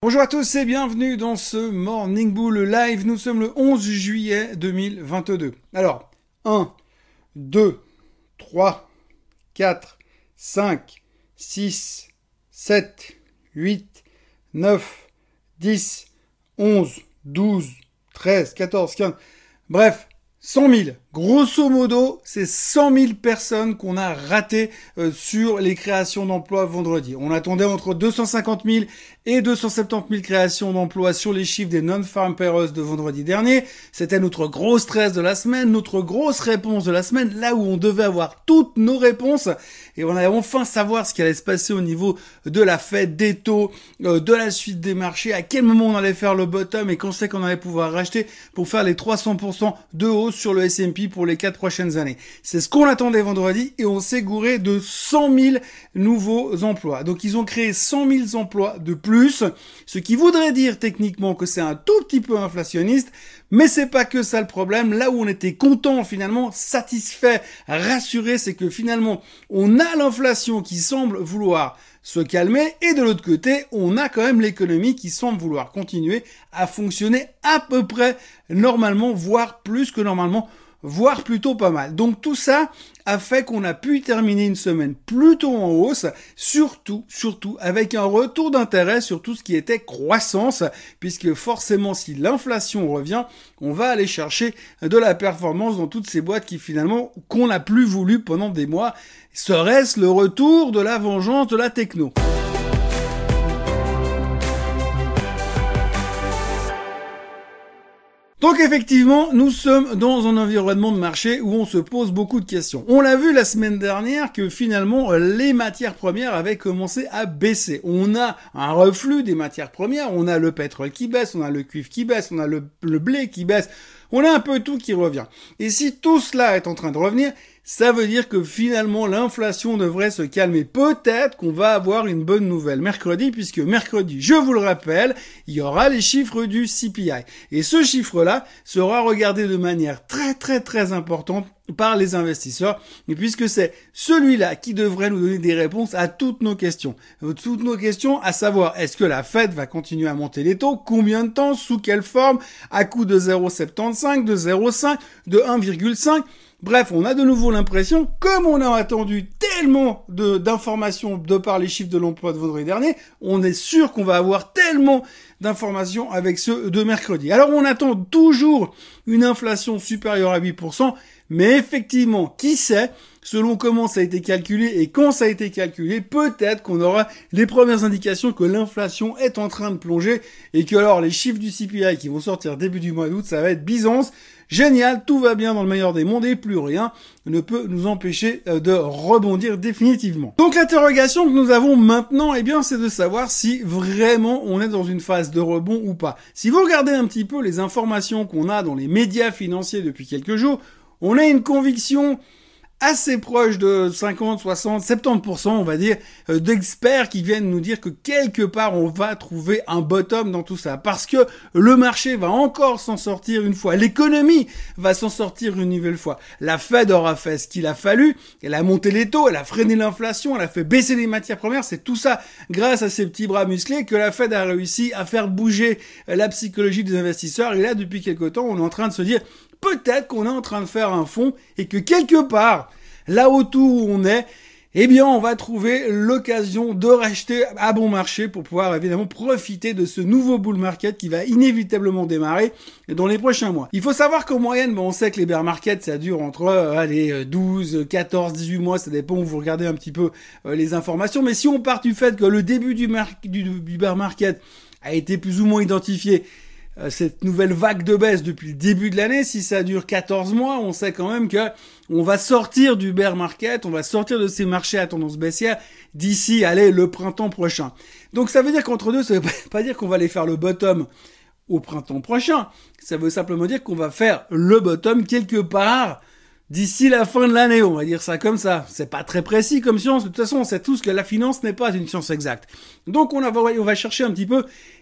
Bonjour à tous et bienvenue dans ce Morning Bull Live. Nous sommes le 11 juillet 2022. Alors, 1, 2, 3, 4, 5, 6, 7, 8, 9, 10, 11, 12, 13, 14, 15... Bref, 100 000. Grosso modo, c'est 100 000 personnes qu'on a ratées sur les créations d'emplois vendredi. On attendait entre 250 000 et 270 000 créations d'emplois sur les chiffres des non-farm payrolls de vendredi dernier. C'était notre gros stress de la semaine, notre grosse réponse de la semaine, là où on devait avoir toutes nos réponses. Et on allait enfin savoir ce qui allait se passer au niveau de la fête, des taux, de la suite des marchés, à quel moment on allait faire le bottom et quand c'est qu'on allait pouvoir racheter pour faire les 300% de hausse sur le S&P pour les 4 prochaines années. C'est ce qu'on attendait vendredi et on s'est gouré de 100 000 nouveaux emplois. Donc ils ont créé 100 000 emplois de plus, ce qui voudrait dire techniquement que c'est un tout petit peu inflationniste, mais c'est pas que ça le problème. Là où on était content finalement, satisfait, rassuré, c'est que finalement on a l'inflation qui semble vouloir se calmer et de l'autre côté, on a quand même l'économie qui semble vouloir continuer à fonctionner à peu près normalement, voire plus que normalement, voire plutôt pas mal. Donc tout ça a fait qu'on a pu terminer une semaine plutôt en hausse, surtout avec un retour d'intérêt sur tout ce qui était croissance, puisque forcément si l'inflation revient, on va aller chercher de la performance dans toutes ces boîtes qui finalement, qu'on n'a plus voulu pendant des mois. Serait-ce le retour de la vengeance de la techno ? Donc effectivement, nous sommes dans un environnement de marché où on se pose beaucoup de questions. On l'a vu la semaine dernière que finalement les matières premières avaient commencé à baisser. On a un reflux des matières premières, on a le pétrole qui baisse, on a le cuivre qui baisse, on a le blé qui baisse, on a un peu tout qui revient. Et si tout cela est en train de revenir, ça veut dire que finalement l'inflation devrait se calmer. Peut-être qu'on va avoir une bonne nouvelle mercredi, puisque mercredi, je vous le rappelle, il y aura les chiffres du CPI. Et ce chiffre-là sera regardé de manière très importante par les investisseurs, et puisque c'est celui-là qui devrait nous donner des réponses à toutes nos questions. Toutes nos questions, à savoir, est-ce que la Fed va continuer à monter les taux? Combien de temps? Sous quelle forme? À coût de 0,75, de 0,5, de 1,5? Bref, on a de nouveau l'impression, comme on a attendu tellement d'informations de par les chiffres de l'emploi de vendredi dernier, on est sûr qu'on va avoir tellement d'informations avec ceux de mercredi. Alors on attend toujours une inflation supérieure à 8%, mais effectivement, qui sait, selon comment ça a été calculé et quand ça a été calculé, peut-être qu'on aura les premières indications que l'inflation est en train de plonger et que alors les chiffres du CPI qui vont sortir début du mois d'août, ça va être Byzance. Génial, tout va bien dans le meilleur des mondes et plus rien ne peut nous empêcher de rebondir définitivement. Donc l'interrogation que nous avons maintenant, eh bien, c'est de savoir si vraiment on est dans une phase de rebond ou pas. Si vous regardez un petit peu les informations qu'on a dans les médias financiers depuis quelques jours, on a une conviction assez proche de 50, 60, 70%, on va dire, d'experts qui viennent nous dire que quelque part, on va trouver un bottom dans tout ça. Parce que le marché va encore s'en sortir une fois. L'économie va s'en sortir une nouvelle fois. La Fed aura fait ce qu'il a fallu. Elle a monté les taux, elle a freiné l'inflation, elle a fait baisser les matières premières. C'est tout ça, grâce à ses petits bras musclés, que la Fed a réussi à faire bouger la psychologie des investisseurs. Et là, depuis quelque temps, on est en train de se dire, peut-être qu'on est en train de faire un fond et que quelque part, là autour où on est, eh bien, on va trouver l'occasion de racheter à bon marché pour pouvoir évidemment profiter de ce nouveau bull market qui va inévitablement démarrer dans les prochains mois. Il faut savoir qu'en moyenne, on sait que les bear markets, ça dure entre 12, 14, 18 mois, ça dépend où vous regardez un petit peu les informations. Mais si on part du fait que le début du bear market a été plus ou moins identifié, cette nouvelle vague de baisse depuis le début de l'année, si ça dure 14 mois, on sait quand même que on va sortir du bear market, on va sortir de ces marchés à tendance baissière d'ici, le printemps prochain. Donc ça veut dire qu'entre deux, ça veut pas dire qu'on va aller faire le bottom au printemps prochain. Ça veut simplement dire qu'on va faire le bottom quelque part d'ici la fin de l'année, on va dire ça comme ça. C'est pas très précis comme science. De toute façon, on sait tous que la finance n'est pas une science exacte. Donc on va chercher un petit peu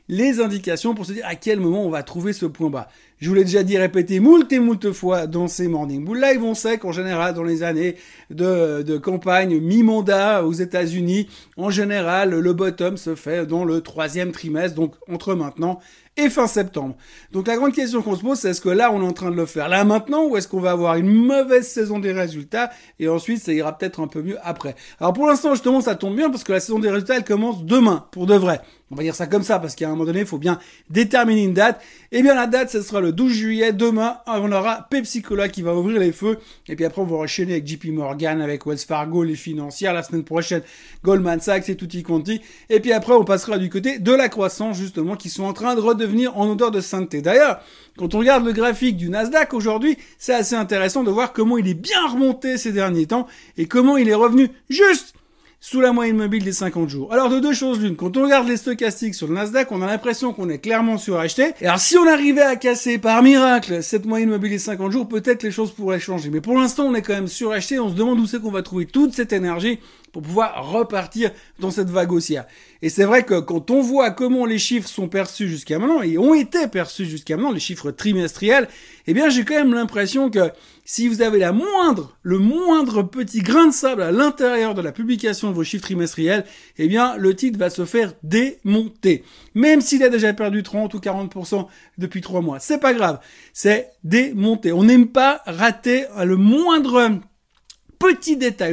les indications pour se dire à quel moment on va trouver ce point bas. Je vous l'ai déjà dit, répété moult et moult fois dans ces Morning Bull Live. On sait qu'en général, dans les années de campagne mi-mandat aux États-Unis, en général, le bottom se fait dans le 3e trimestre, donc entre maintenant et fin septembre. Donc la grande question qu'on se pose, c'est est-ce que là, on est en train de le faire là maintenant, ou est-ce qu'on va avoir une mauvaise saison des résultats, et ensuite, ça ira peut-être un peu mieux après. Alors pour l'instant, justement, ça tombe bien, parce que la saison des résultats, elle commence demain, pour de vrai. On va dire ça comme ça, parce qu'à un moment donné, il faut bien déterminer une date. Eh bien, la date, ce sera le 12 juillet. Demain, on aura Pepsi Cola qui va ouvrir les feux. Et puis après, on va enchaîner avec JP Morgan, avec Wells Fargo, les financières. La semaine prochaine, Goldman Sachs et tutti quanti. Et puis après, on passera du côté de la croissance, justement, qui sont en train de redevenir en odeur de sainteté. D'ailleurs, quand on regarde le graphique du Nasdaq aujourd'hui, c'est assez intéressant de voir comment il est bien remonté ces derniers temps et comment il est revenu juste sous la moyenne mobile des 50 jours. Alors de deux choses l'une, quand on regarde les stochastiques sur le Nasdaq, on a l'impression qu'on est clairement suracheté. Et alors si on arrivait à casser par miracle cette moyenne mobile des 50 jours, peut-être les choses pourraient changer. Mais pour l'instant, on est quand même suracheté, on se demande où c'est qu'on va trouver toute cette énergie pour pouvoir repartir dans cette vague haussière. Et c'est vrai que quand on voit comment les chiffres sont perçus jusqu'à maintenant, et ont été perçus jusqu'à maintenant, les chiffres trimestriels, eh bien j'ai quand même l'impression que si vous avez le moindre petit grain de sable à l'intérieur de la publication de vos chiffres trimestriels, eh bien le titre va se faire démonter. Même s'il a déjà perdu 30 ou 40% depuis 3 mois. C'est pas grave, c'est démonté. On n'aime pas rater le moindre petit détail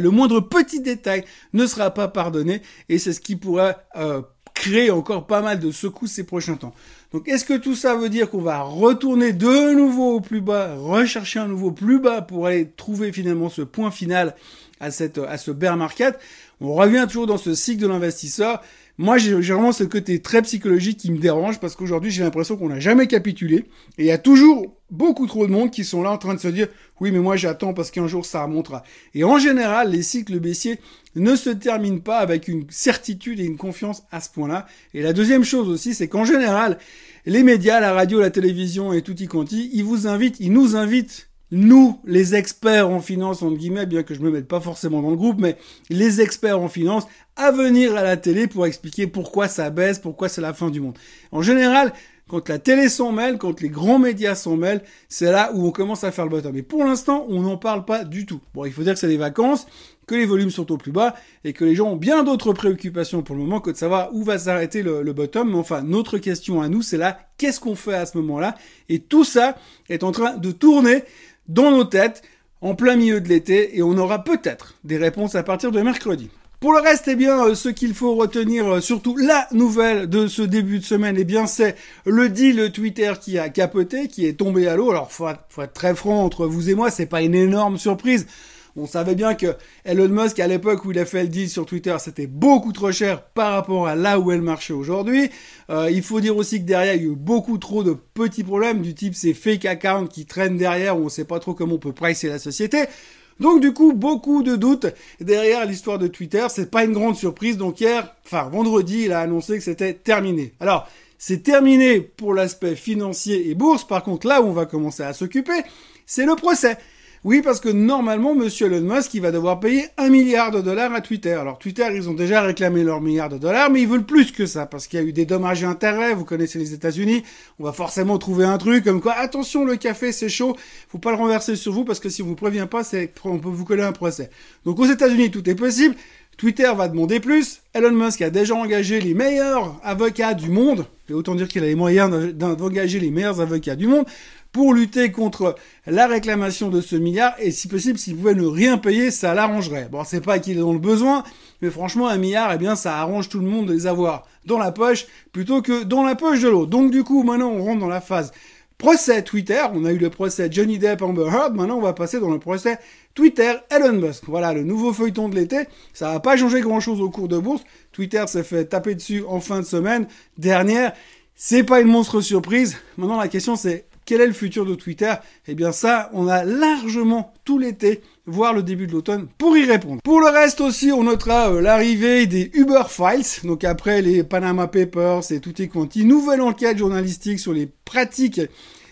ne sera pas pardonné, et c'est ce qui pourrait créer encore pas mal de secousses ces prochains temps. Donc est-ce que tout ça veut dire qu'on va retourner de nouveau au plus bas, rechercher un nouveau plus bas pour aller trouver finalement ce point final à ce bear market? On revient toujours dans ce cycle de l'investisseur. Moi, j'ai vraiment ce côté très psychologique qui me dérange, parce qu'aujourd'hui, j'ai l'impression qu'on n'a jamais capitulé. Et il y a toujours beaucoup trop de monde qui sont là en train de se dire « Oui, mais moi, j'attends parce qu'un jour, ça remontera. » Et en général, les cycles baissiers ne se terminent pas avec une certitude et une confiance à ce point-là. Et la deuxième chose aussi, c'est qu'en général, les médias, la radio, la télévision et tutti quanti, ils nous invitent, nous, les experts en finance, entre guillemets, bien que je me mette pas forcément dans le groupe, mais les experts en finance, à venir à la télé pour expliquer pourquoi ça baisse, pourquoi c'est la fin du monde. En général, quand la télé s'en mêle, quand les grands médias s'en mêlent, c'est là où on commence à faire le bottom. Mais pour l'instant, on n'en parle pas du tout. Bon, il faut dire que c'est les vacances, que les volumes sont au plus bas, et que les gens ont bien d'autres préoccupations pour le moment que de savoir où va s'arrêter le bottom. Mais enfin, notre question à nous, c'est là, qu'est-ce qu'on fait à ce moment-là? Et tout ça est en train de tourner dans nos têtes, en plein milieu de l'été, et on aura peut-être des réponses à partir de mercredi. Pour le reste, eh bien, ce qu'il faut retenir, surtout la nouvelle de ce début de semaine, eh bien, c'est le deal Twitter qui a capoté, qui est tombé à l'eau. Alors, faut être très franc entre vous et moi, c'est pas une énorme surprise. On savait bien que Elon Musk, à l'époque où il a fait le deal sur Twitter, c'était beaucoup trop cher par rapport à là où est le marché aujourd'hui. Il faut dire aussi que derrière, il y a eu beaucoup trop de petits problèmes du type ces fake accounts qui traînent derrière où on sait pas trop comment on peut pricer la société. Donc du coup, beaucoup de doutes derrière l'histoire de Twitter. C'est pas une grande surprise. Donc vendredi, il a annoncé que c'était terminé. Alors, c'est terminé pour l'aspect financier et bourse. Par contre, là où on va commencer à s'occuper, c'est le procès. Oui, parce que normalement, monsieur Elon Musk, il va devoir payer $1 milliard à Twitter. Alors, Twitter, ils ont déjà réclamé leur $1 milliard, mais ils veulent plus que ça, parce qu'il y a eu des dommages et intérêts. Vous connaissez les États-Unis. On va forcément trouver un truc comme quoi, attention, le café, c'est chaud. Faut pas le renverser sur vous, parce que si on vous prévient pas, on peut vous coller un procès. Donc, aux États-Unis, tout est possible. Twitter va demander plus. Elon Musk a déjà engagé les meilleurs avocats du monde. Et autant dire qu'il a les moyens d'engager les meilleurs avocats du monde pour lutter contre la réclamation de ce milliard, et si possible, s'il pouvait ne rien payer, ça l'arrangerait. Bon, c'est pas qu'il est dans le besoin, mais franchement, $1 milliard, eh bien, ça arrange tout le monde de les avoir dans la poche, plutôt que dans la poche de l'autre. Donc, du coup, maintenant, on rentre dans la phase procès Twitter. On a eu le procès Johnny Depp, Amber Heard, maintenant, on va passer dans le procès Twitter, Elon Musk. Voilà, le nouveau feuilleton de l'été. Ça va pas changer grand-chose au cours de bourse. Twitter s'est fait taper dessus en fin de semaine dernière. C'est pas une monstre surprise. Maintenant, la question, c'est quel est le futur de Twitter? Eh bien ça, on a largement tout l'été, voire le début de l'automne, pour y répondre. Pour le reste aussi, on notera l'arrivée des Uber Files, donc après les Panama Papers et tutti quanti, nouvelle enquête journalistique sur les pratiques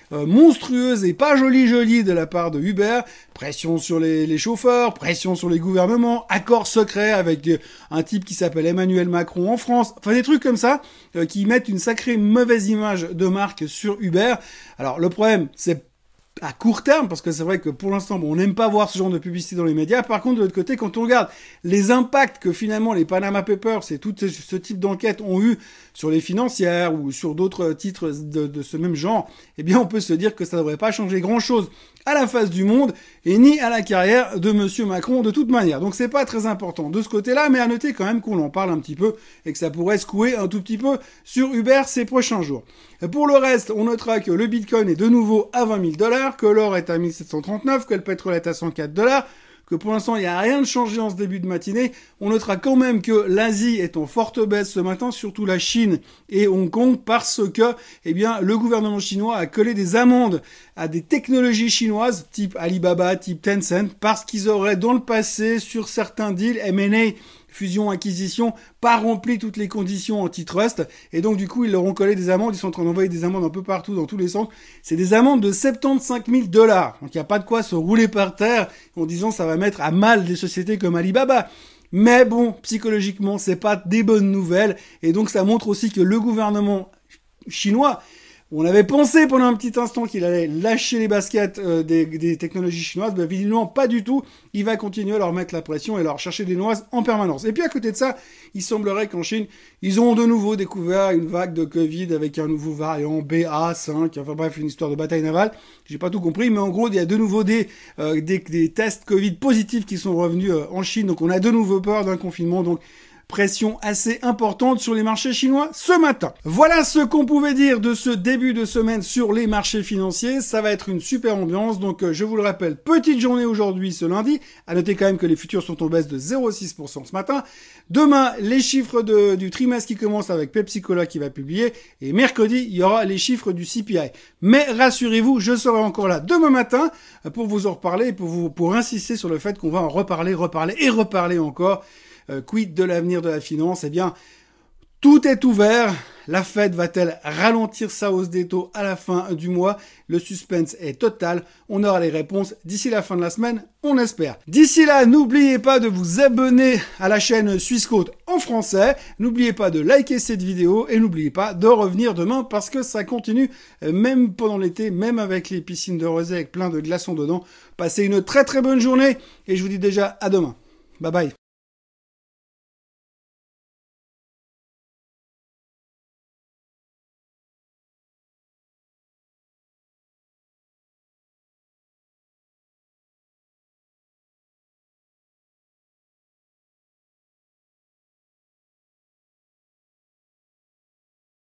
monstrueuse et pas jolie de la part de Uber, pression sur les chauffeurs, pression sur les gouvernements, accord secret avec un type qui s'appelle Emmanuel Macron en France, enfin des trucs comme ça qui mettent une sacrée mauvaise image de marque sur Uber. Alors le problème, c'est à court terme, parce que c'est vrai que pour l'instant, on n'aime pas voir ce genre de publicité dans les médias. Par contre, de l'autre côté, quand on regarde les impacts que finalement les Panama Papers et tout ce type d'enquête ont eu sur les financières ou sur d'autres titres de ce même genre, eh bien, on peut se dire que ça ne devrait pas changer grand-chose à la face du monde et ni à la carrière de Monsieur Macron de toute manière. Donc c'est pas très important de ce côté-là, mais à noter quand même qu'on en parle un petit peu et que ça pourrait secouer un tout petit peu sur Uber ces prochains jours. Pour le reste, on notera que le Bitcoin est de nouveau à 20 000 $, que l'or est à 1739, que le pétrole est à 104 $, que pour l'instant, il n'y a rien de changé en ce début de matinée. On notera quand même que l'Asie est en forte baisse ce matin, surtout la Chine et Hong Kong, parce que, eh bien, le gouvernement chinois a collé des amendes à des technologies chinoises, type Alibaba, type Tencent, parce qu'ils auraient, dans le passé, sur certains deals M&A, fusion-acquisition, pas rempli toutes les conditions antitrust, et donc du coup ils leur ont collé des amendes, ils sont en train d'envoyer des amendes un peu partout dans tous les sens. C'est des amendes de 75 000 $, donc il n'y a pas de quoi se rouler par terre en disant ça va mettre à mal des sociétés comme Alibaba. Mais bon, psychologiquement, c'est pas des bonnes nouvelles, et donc ça montre aussi que le gouvernement chinois, on avait pensé pendant un petit instant qu'il allait lâcher les baskets des technologies chinoises, mais visiblement pas du tout. Il va continuer à leur mettre la pression et leur chercher des noises en permanence. Et puis à côté de ça, il semblerait qu'en Chine, ils ont de nouveau découvert une vague de Covid avec un nouveau variant BA5, enfin bref, une histoire de bataille navale. J'ai pas tout compris, mais en gros, il y a de nouveau des tests Covid positifs qui sont revenus en Chine, donc on a de nouveau peur d'un confinement, donc pression assez importante sur les marchés chinois ce matin. Voilà ce qu'on pouvait dire de ce début de semaine sur les marchés financiers. Ça va être une super ambiance. Donc, je vous le rappelle, petite journée aujourd'hui ce lundi. À noter quand même que les futurs sont en baisse de 0,6% ce matin. Demain, les chiffres du trimestre qui commence avec Pepsi Cola qui va publier. Et mercredi, il y aura les chiffres du CPI. Mais rassurez-vous, je serai encore là demain matin pour vous en reparler et pour insister sur le fait qu'on va en reparler encore. Quid de l'avenir de la finance? Eh bien, tout est ouvert. La Fed va-t-elle ralentir sa hausse des taux à la fin du mois? Le suspense est total. On aura les réponses d'ici la fin de la semaine, on espère. D'ici là, n'oubliez pas de vous abonner à la chaîne Swissquote en français. N'oubliez pas de liker cette vidéo et n'oubliez pas de revenir demain parce que ça continue même pendant l'été, même avec les piscines de rosée avec plein de glaçons dedans. Passez une très très bonne journée et je vous dis déjà à demain. Bye bye.